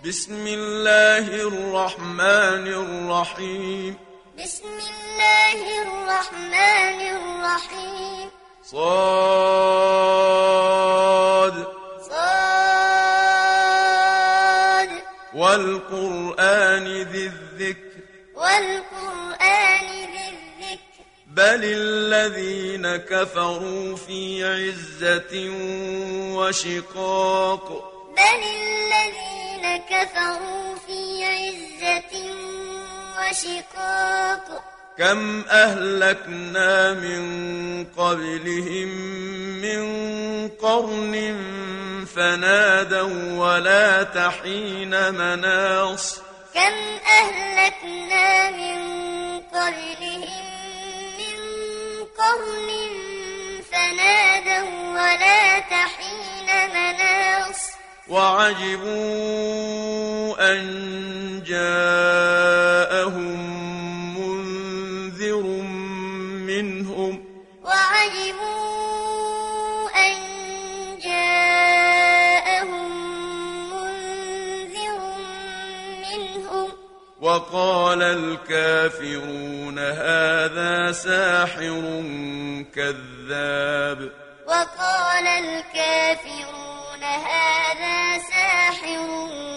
بسم الله الرحمن الرحيم. بسم الله الرحمن الرحيم. صاد. صاد. والقرآن ذي الذكر. والقرآن ذي الذكر. بل الذين كفروا في عزة وشقاق. بل الذين كفروا في عزة وشقاق. كم أهلكنا من قبلهم من قرن فنادوا ولا تحين مناص. كم أهلكنا من قبلهم من قرن فنادوا ولا تحين مناص. وعجبوا أن جاءهم منذر منهم. وعجبوا أن جاءهم منذر منهم. وقال الكافرون هذا ساحر كذاب. وقال الكافرون هذا ساحر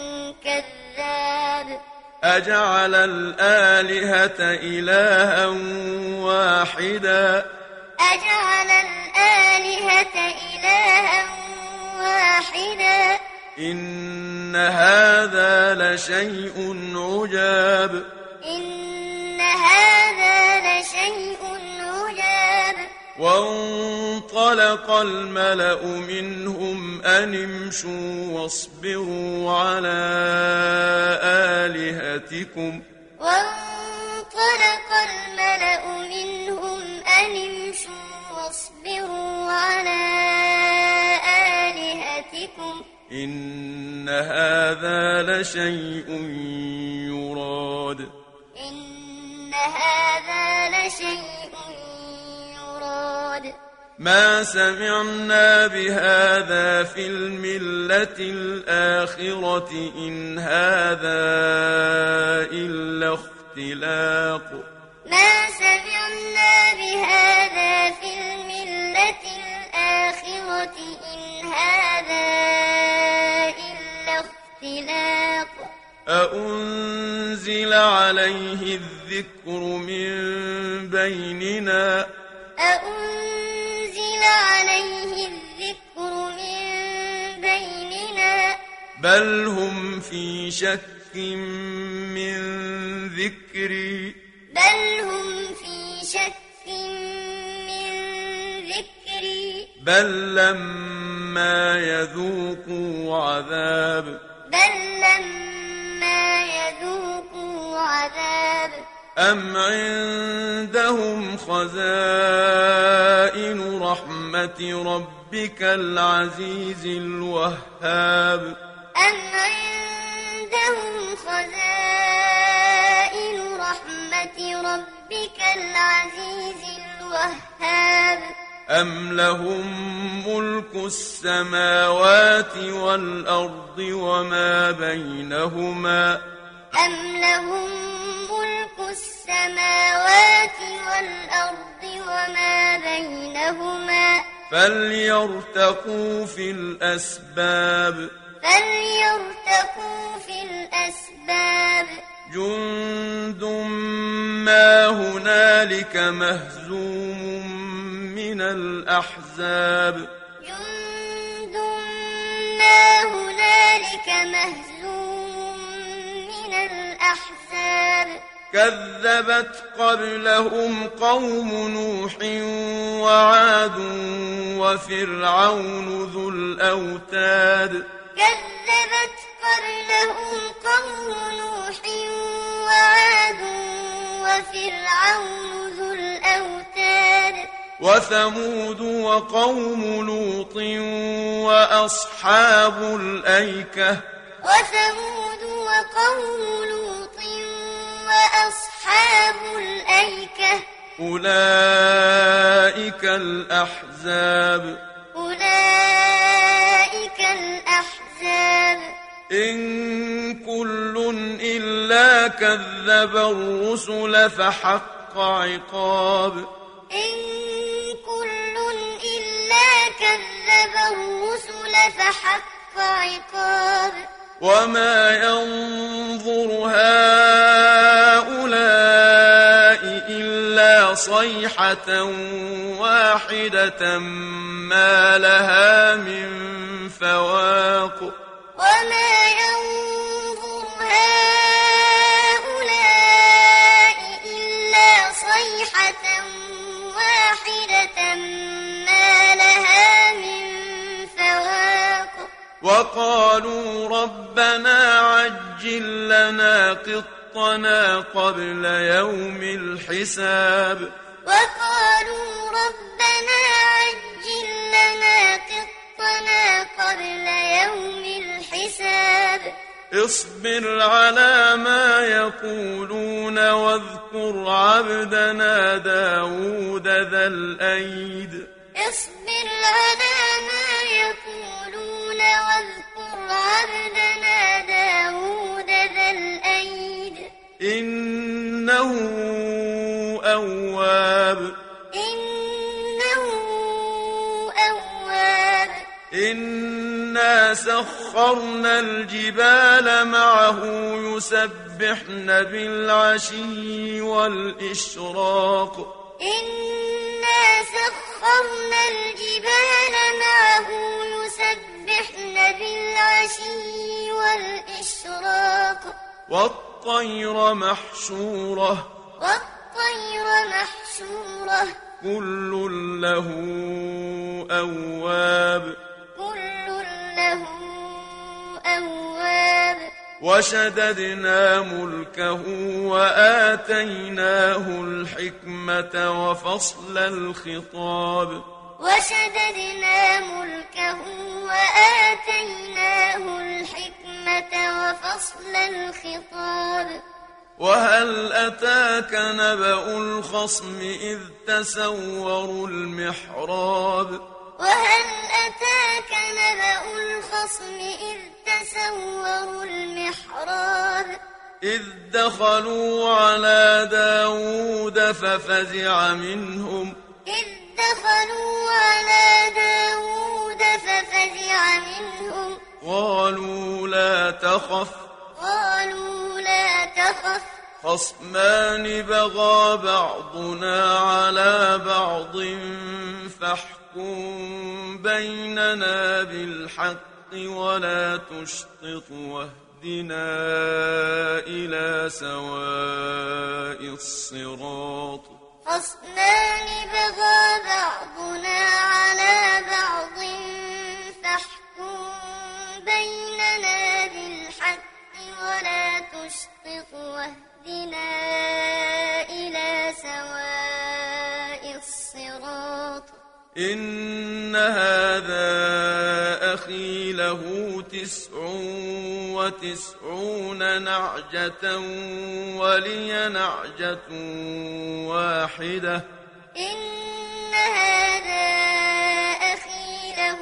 كذاب. أجعل الآلهة إلها واحدا. أجعل الآلهة إلها واحدا. إن هذا لشيء عجاب. إن هذا لشيء عجاب. وانطلق الملأ منهم أن امشوا واصبروا على آلهتكم. وانطلق الملأ منهم أن امشوا واصبروا على آلهتكم. إن هذا لشيء يراد. إن هذا لشيء يراد. ما سمعنا بهذا في الملة الآخرة إن هذا إلا اختلاق. ما سمعنا بهذا في الملة الآخرة إن هذا إلا اختلاق. أأنزل عليه الذكر من بيننا. أأنزل عليه الذكر من بيننا. بل هم في شك من ذكري. بل هم في شك من ذكري. بل لما يذوقوا عذاب. بل لما يذوقوا عذاب. أم عندهم خزائن رحمة ربك العزيز الوهاب. أم عندهم خزائن رحمة ربك العزيز الوهاب. أم لهم ملك السماوات والأرض وما بينهما. أم لهم ملك السماوات والأرض وما بينهما. فليرتقوا في الأسباب. فليرتقوا في الأسباب. جند ما هنالك مهزوم من الأحزاب. جند ما هنالك مهزوم من الأحزاب. كذبت قبلهم قوم نوح وعاد وفرعون ذو الأوتاد. كذبت قبلهم قوم نوح وعاد وفرعون ذو الأوتاد. وثمود وقوم لوط وأصحاب الأيكة. وثمود وقوم لوط وأصحاب الأيكة. أولئك الأحزاب. أولئك الأحزاب. إن كذب الرسل فحق عقاب إن كل إلا كذب الرسل فحق عقاب وما ينظر هؤلاء إلا صيحة واحدة ما لها من فواق وما ينظر هؤلاء إلا صيحة واحدة ما لها من فواق وقالوا ربنا عجل لنا قطنا قبل يوم الحساب وقالوا ربنا عجل لنا قطنا قبل يوم الحساب اصبر على ما يقولون واذكر عبدنا داود ذا الأيد اصبر على ما يقولون واذكر عبدنا داود ذا الأيد إنه أواب إنه أواب إنا سخرنا الجبال معه يسبحن بالعشي والإشراق إنا سخرنا الجبال معه يسبحن بالعشي والإشراق والطير محشورة كل له أواب وشددنا ملكه وآتيناه الحكمة وفصل الخطاب وهل أتاك نبأ الخصم إذ تسوروا المحراب إذ دخلوا على داود ففزع منهم قالوا لا تخف خصمان بغى بعضنا على بعض فاحكم بيننا بالحق ولا تشطط واهدنا إلى سواء الصراط خصمان بغى بعضنا على بعض فاحكم بيننا بالحق ولا تشطط واهدنا إلى سواء الصراط إن هذا أخي له 99 نعجة ولي نعجة واحدة إن هذا أخي له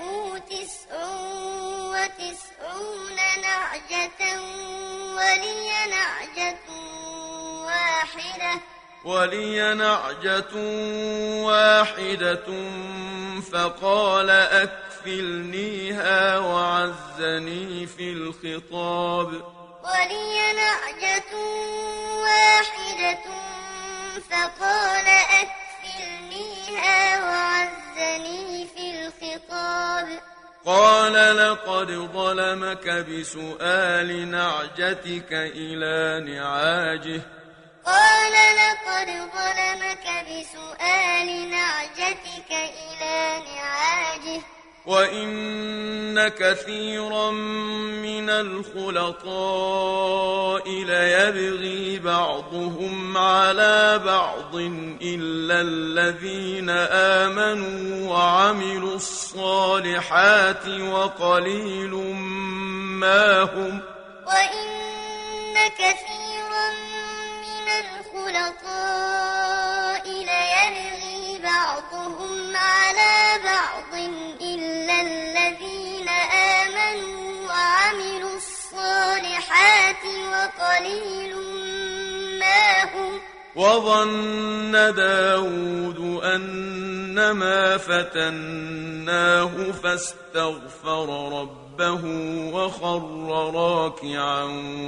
99 نعجة ولي نعجة واحدة فقال أكفلنيها وعزني في الخطاب ولي نعجة واحدة فقال أكفلنيها وعزني في الخطاب قال لقد ظلمك بسؤال نعجتك إلى نعاجه وإن كثيرا من الخلطاء ليبغي بعضهم على بعض إلا الذين آمنوا وعملوا الصالحات وقليل ما هم وإن كثيرا من الخلطاء ليبغي بعضهم على بعض إلا الذين آمنوا وعملوا الصالحات وقليل وظن داود أنما فتناه فاستغفر ربه وخر راكعا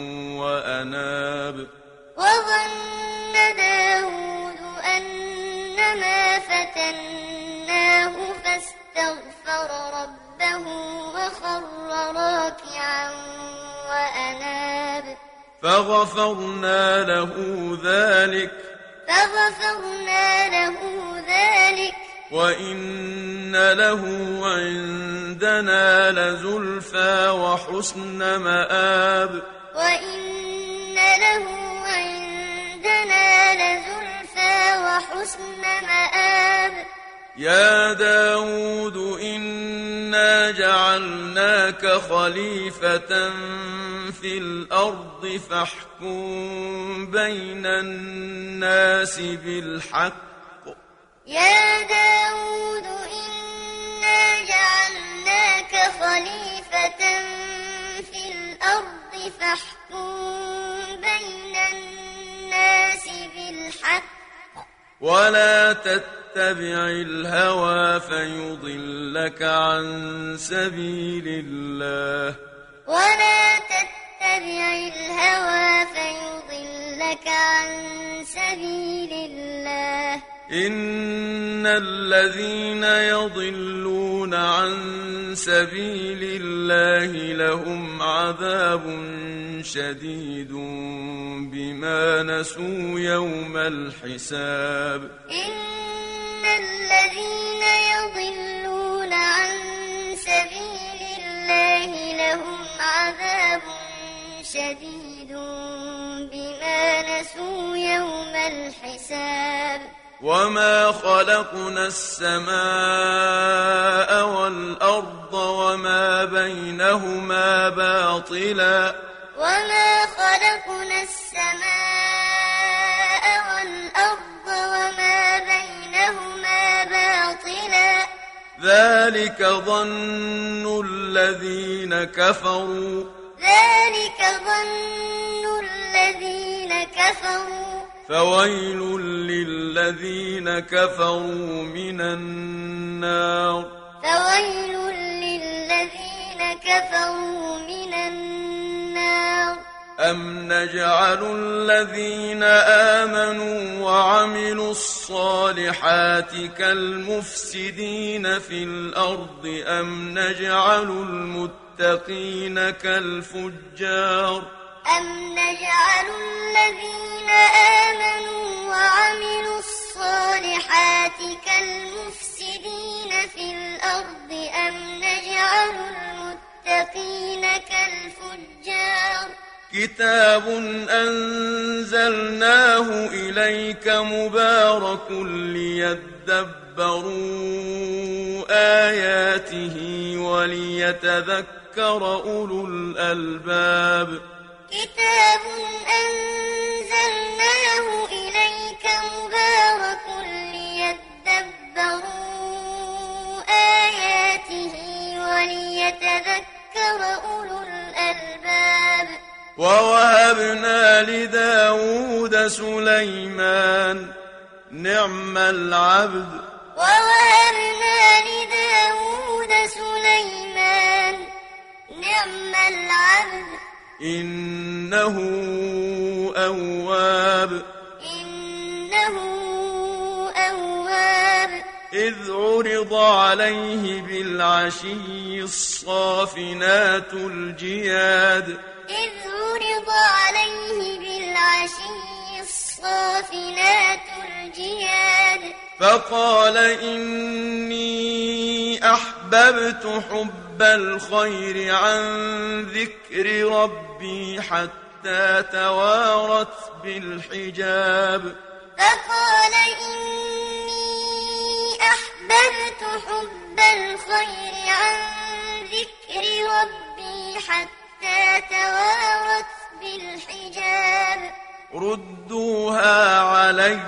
وأناب وظن داود أنما فتناه فاستغفر ربه وخر راكعا وأناب فغفرنا له ذلك وإن له عندنا لزلفى وحسن مآب يا داود إنا جعلناك خليفة في الأرض فاحكم بين الناس بالحق يا داود إنا جعلناك خليفة في الأرض فاحكم بين الناس بالحق ولا تتبع الهوى فيضلك عن سبيل الله إن الذين يضلون عن سبيل الله لهم عذاب شديد بما نسوا يوم الحساب إن الذين يضلون عن سبيل الله لهم عذاب شديد بما نسوا يوم الحساب وما خلقنا السماء والأرض وما بينهما باطلا ذلك ظن الذين كفروا فويل للذين كفروا من النار أم نجعل الذين آمنوا وعملوا الصالحات كالمفسدين في الأرض أم نجعل المتقين كالفجار أم نجعل الذين آمنوا وعملوا الصالحات كالمفسدين في الأرض أم نجعل المتقين كالفجار كتاب أنزلناه إليك مبارك ليدبروا آياته وليتذكر أولو الألباب كتاب أنزلناه إليك مبارك ليدبروا آياته وليتذكر أولو الألباب ووهبنا لداود سليمان نعم العبد إنه أواب إذ عرض عليه بالعشي الصافنات الجياد فقال إني أحببت حب الخير عن ذكر ربي حتى توارت بالحجاب فقال إني أحببت حب الخير عن ذكر ربي حتى توارت بالحجاب ردوها علي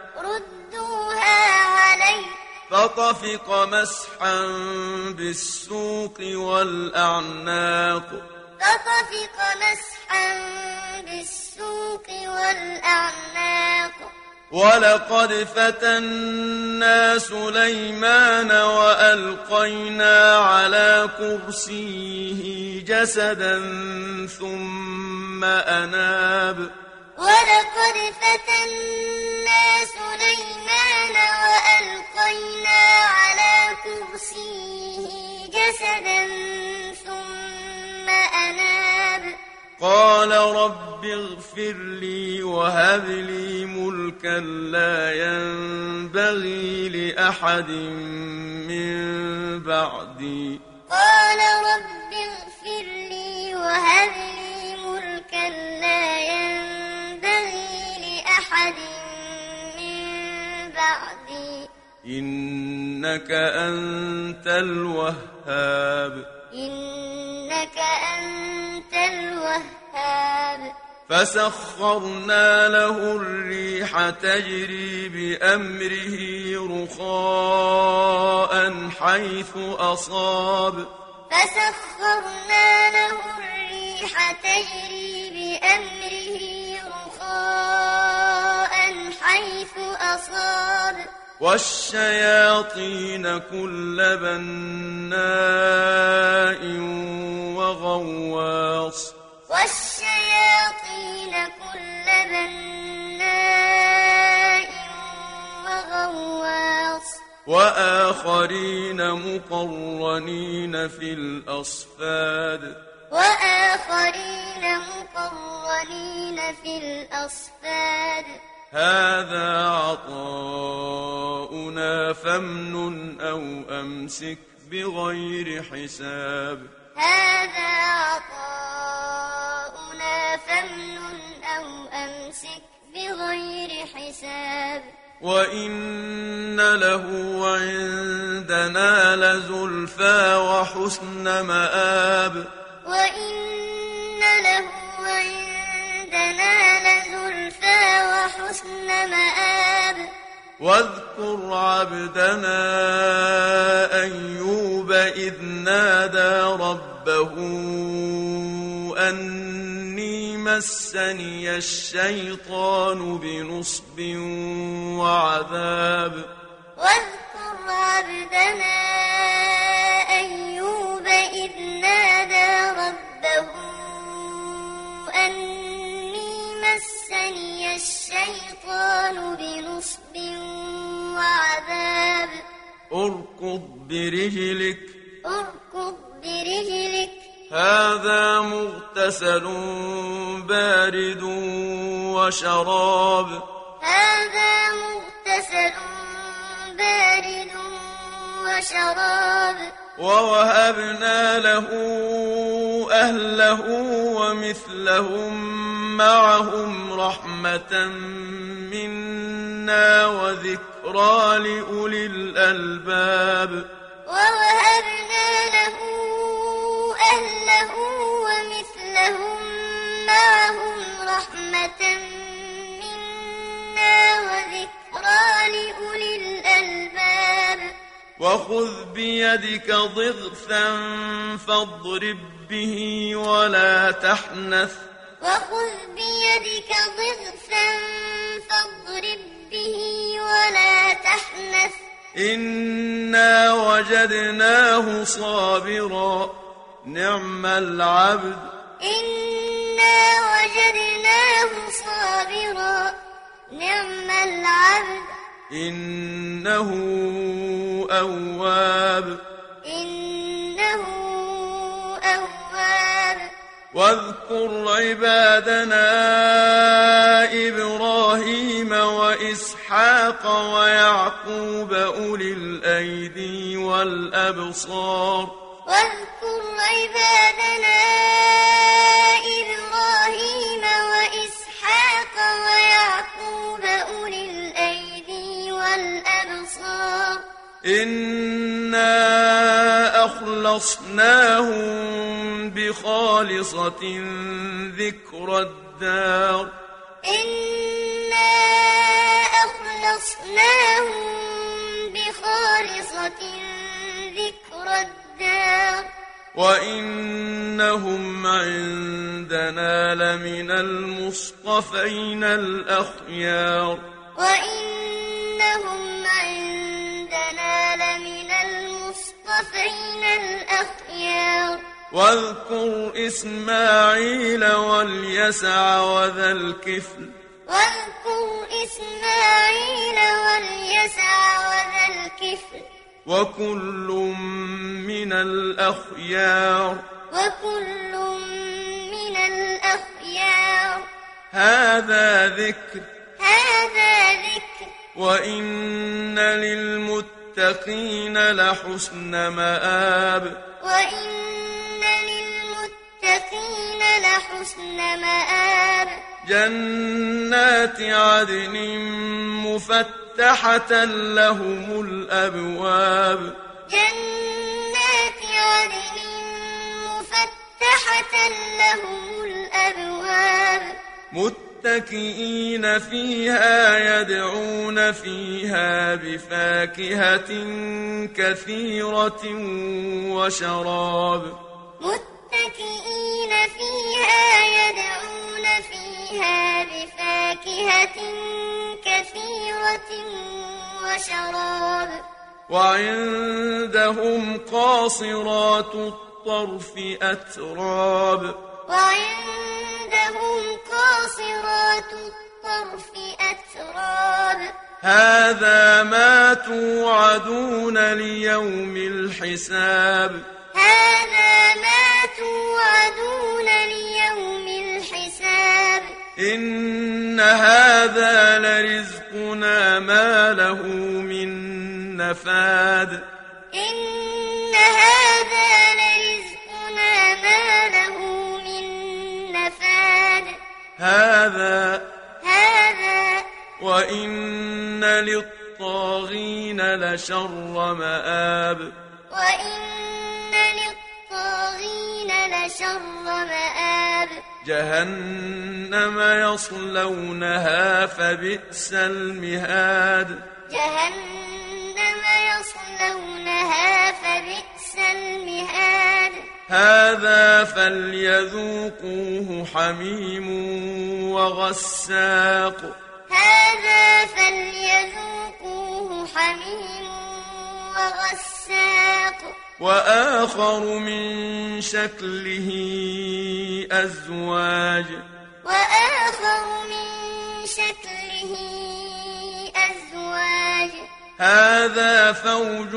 فطفق مسحا بالسوق والأعناق ولقد فتنا سليمان وألقينا على كرسيه جسدا ثم أناب ولقد فتنا سليمان وألقينا على كرسيه جسدا ثم أناب قال رب اغفر لي وهب لي ملكا لا ينبغي لأحد من بعدي قال رب اغفر لي وهب لي ملكا لا ينبغي لأحد من بعدي إنك أنت الوهاب إنك أنت الوهاب فسخرنا له الريح تجري بأمره رخاء حيث أصاب فسخرنا له الريح تجري بأمره رخاء حيث أصاب والشياطين كل بناء وغواص والشياطين كل بناء وغواص وآخرين مقرنين في الأصفاد وآخرين مقرنين في الأصفاد هذا عطاؤنا فامنن أو أمسك بغير حساب هذا عطاؤنا فامنن أو أمسك بغير حساب وإن له عندنا لزلفى وحسن مآب وإن له عندنا لزلفى وحسن مآب واذكر عبدنا أيوب إذ نادى ربه أني مسني الشيطان بنصب وعذاب واذكر عبدنا أيوب إذ نادى ربه أني مسني الشيطان بنصب وعذاب اركض برجلك اركض برجلك هذا مغتسل بارد وشراب هذا مغتسل بارد وشراب ووهبنا له أهله ومثلهم معهم رحمة منا وذكرى لأولي الألباب ووهبنا له أهله ومثلهم معهم رحمة منا وذكرى لأولي الألباب وخذ بيدك ضغثا فاضرب به ولا تحنث وخذ بيدك ضغثا فاضرب به ولا تحنث إنا وجدناه صابرا نعم العبد إنا وجدناه صابرا نعم العبد إنه أواب إنه أواب واذكر عبادنا إبراهيم وإسحاق ويعقوب أولي الأيدي والأبصار واذكر عبادنا إبراهيم وإسحاق ويعقوب أولي الأيدي والأبصار إنا أخلصناهم بخالصة ذكر الدار إنا أخلصناهم بخالصة ذكر الدار وإنهم عندنا لمن المصطفين الأخيار وإنهم عندنا لمن المصطفين الأخيار واذكر إسماعيل واليسع وذا الكفل واذكر إسماعيل واليسع وذا الكفل وكل من الأخيار وكل من الأخيار هذا ذكر هذا وإن للمتقين لحسن مآب وإن للمتقين لحسن مآب جنات عدن مفتحة لهم الأبواب جنات عدن مفتحة لهم الأبواب متكئين فيها يدعون فيها بفاكهة كثيرة وشراب متكئين فيها يدعون فيها بفاكهة كثيرة وشراب وعندهم قاصرات الطرف أتراب وعندهم قاصرات الطرف أتراب هذا ما توعدون ليوم الحساب هذا ما توعدون ليوم الحساب إن هذا لرزقنا ما له من نفاد إن هذا لرزقنا ما له من نفاد هذا هذا وإن للطاغين لشر مآب وإن للطاغين لشر مآب جهنم يصلونها فبئس المهاد جهنم يصلونها فبئس المهاد هذا فليذوقوه حميم وغساق هذا فليذوقوه حميم وغساق وآخر من شكله أزواج وآخر من شكله أزواج هذا فوج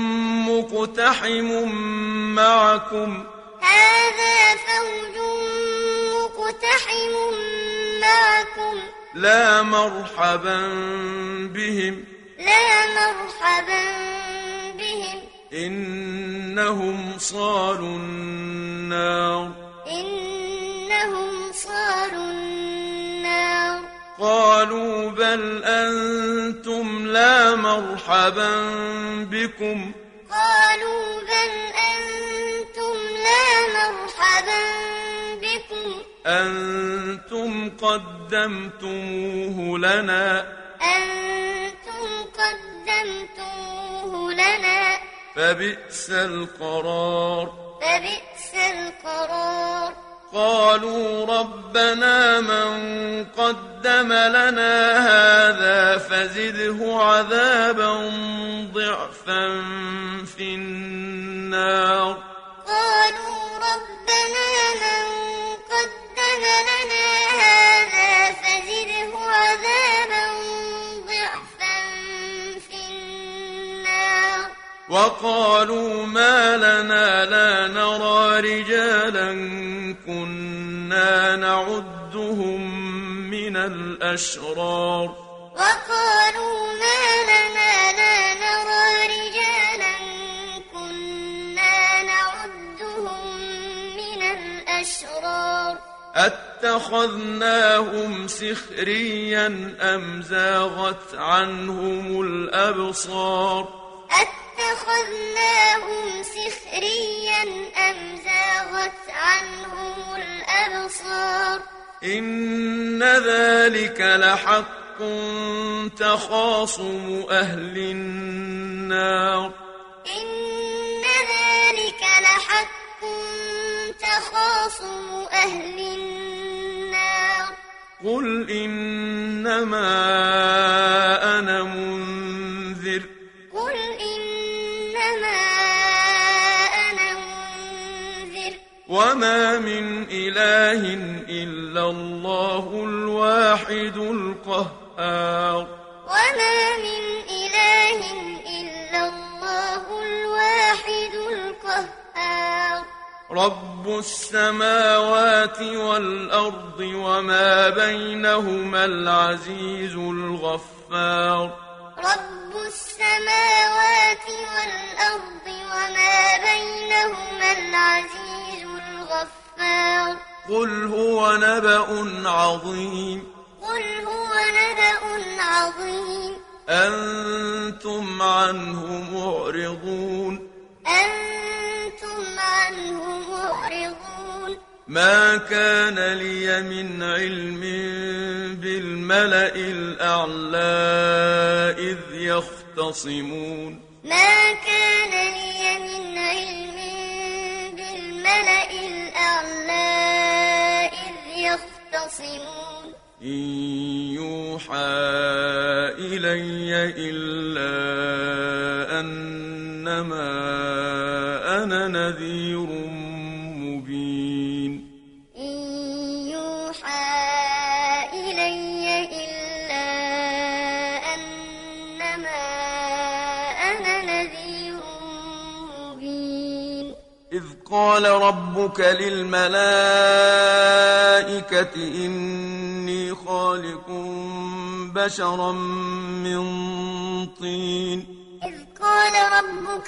مقتحم معكم هذا فوج مقتحم معكم لا مرحبا بهم لا مرحبا بهم إنهم صالوا النار إنهم صالوا النار قالوا بل أنتم لا مرحبا بكم قالوا بل أنتم لا مرحبا بكم أنتم قدمتموه لنا أنتم قدمتموه لنا فبئس القرار فبئس القرار قالوا ربنا من قدم لنا هذا فزده عذابا ضعفا في النار قالوا ربنا من قدم لنا هذا فزده عذابا ضعفا في النار وقالوا ما لنا لا نرى رجالا كنا نعدهم من الأشرار وقالوا ما لنا لا نرى رجالا كنا نعدهم من الأشرار أتخذناهم سخريا أم زاغت عنهم الأبصار أتخذناهم سخريا أم زاغت عنهم الأبصار إن ذلك لحق تخاصم أهل النار إن ذلك لحق تخاصم أهل النار قل إنما إلا الله الواحد القهار وما من إله إلا الله الواحد القهار رب السماوات والأرض وما بينهما العزيز الغفار رب السماوات والأرض وما بينهما العزيز الغفار قل هو نبأ عظيم قل هو نبأ عظيم أنتم عنه معرضون أنتم عنه معرضون ما كان لي من علم بالملأ الأعلى إذ يختصمون ما كان لي من علم بالملأ الأعلى إذ يختصمون إن يوحى إلي إلا أنما أنا نذير مبين إن يوحى إلي إلا أنما أنا نذير مبين إذ قال ربك للملائكة إني خالق بشرا من طين إذ قال ربك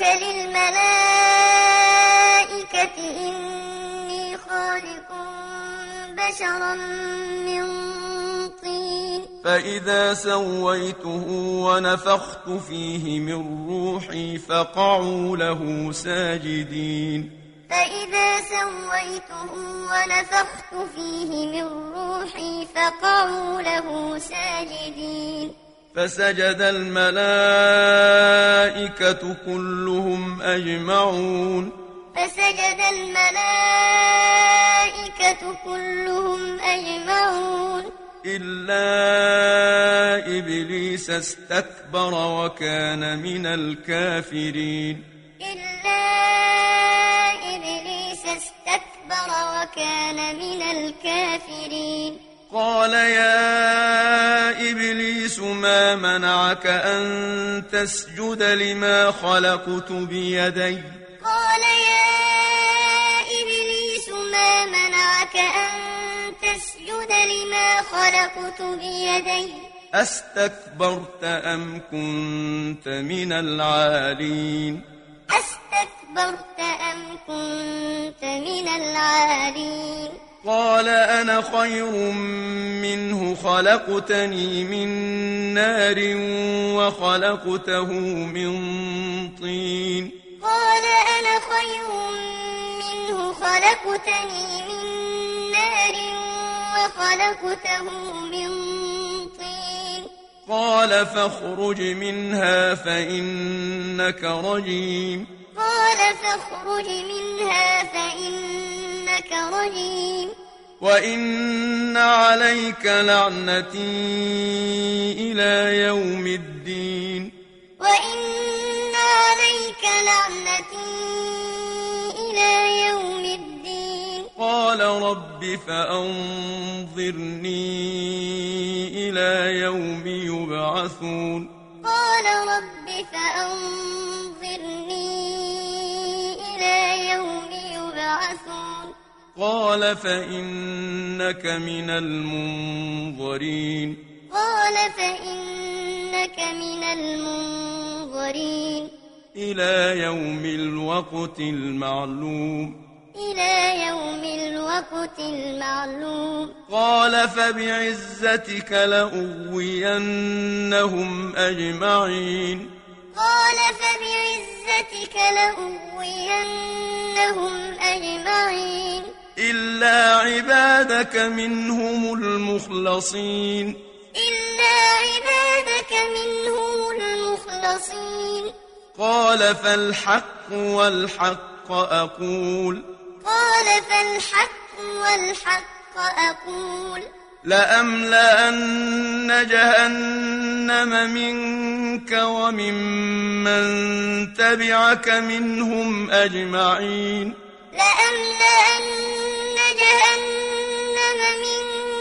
للملائكة إني خالق بشرا من طين فإذا سويته ونفخت فيه من روحي فقعوا له ساجدين فإذا سويته ونفخت فيه من روحي فقعوا له ساجدين فسجد الملائكة كلهم أجمعون فسجد الملائكة كلهم أجمعون إلا إبليس استكبر وكان من الكافرين إلا إبليس استكبر وكان من الكافرين قال يا إبليس ما منعك أن تسجد لما خلقت بيدي قال يا إبليس ما منعك أن تسجد لما خلقت بيدي أستكبرت أم كنت من العالين أستكبرت أم كنت من العالين قال أنا خير منه خلقتني من نار وخلقته من طين قال أنا خير منه خلقتني من نار وخلقته من طين قال فاخرج منها فإنك رجيم قال فاخرج منها فإنك رجيم وإن عليك لعنتي إلى يوم الدين وإن عليك لعنتي إلى يوم الدين قال رب فأنظرني إلى يوم يبعثون قال رب فأنظرني إلى يوم يبعثون قال فإنك من المنظرين قال فإنك من المنظرين إلى يوم الوقت المعلوم إلى يوم الوقت المعلوم قال فبعزتك لأغوينهم أجمعين قال فبعزتك لأغوينهم أجمعين إلا عبادك منهم المخلصين إلا عبادك منهم المخلصين قال فالحق والحق أقول قال فالحق والحق أقول لأملأن جهنم منك وممن تبعك منهم أجمعين لأملأن جهنم منك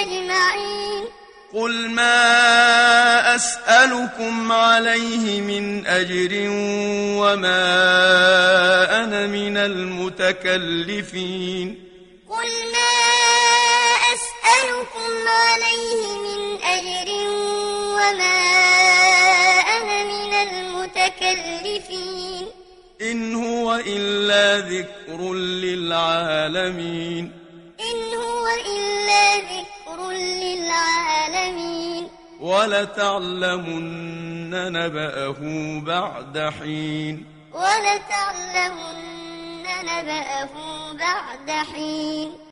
أجمعين قل ما أسألكم عليه من أجر وما أنا من المتكلفين قل ما أسألكم عليه من أجر وما أنا من المتكلفين إن هو إلا ذكر للعالمين إن هو إلا ذكر للعالمين ولتعلمن نبأه بعد حين ولتعلمن نبأه بعد حين